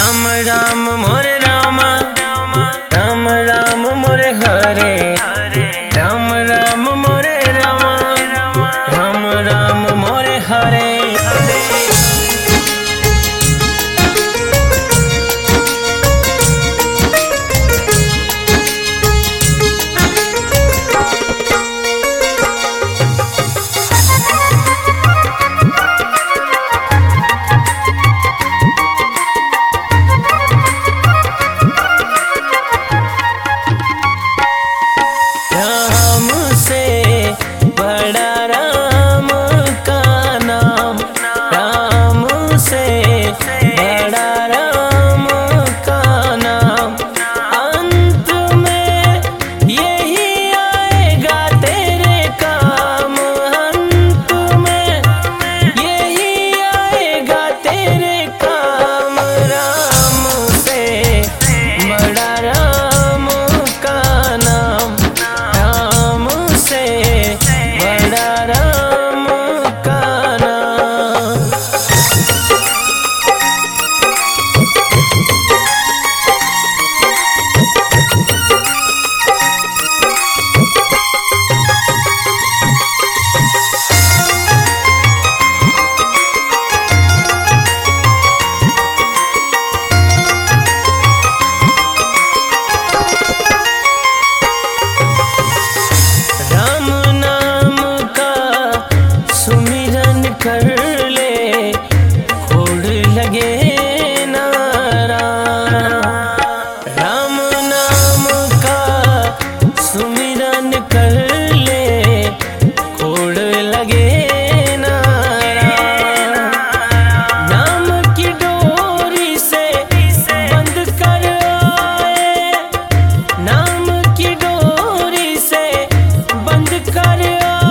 राम राम मोरे रामा, राम राम मोरे हरे, राम राम मोरे रामा, राम राम मोरे हरे। कर ले होड़ लगे नारा, राम नाम का सुमिरन कर ले होड़ लगे नारा। नाम की डोरी से बंद कर आए, नाम की डोरी से बंद कर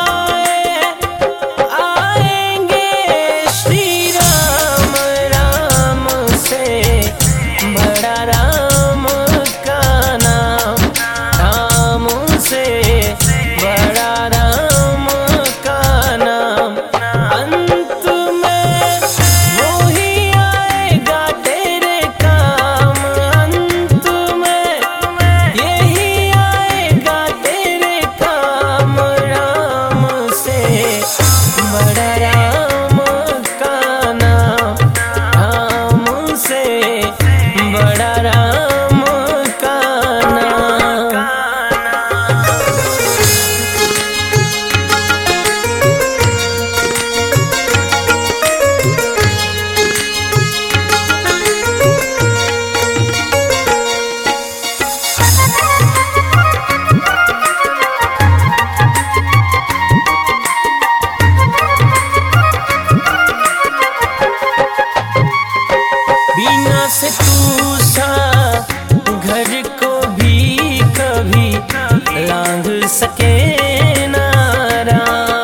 से तू सा घर को भी कभी लांघ सके नारा,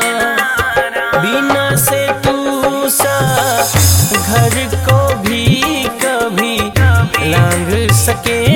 बिना से तू सा घर को भी कभी लांघ सके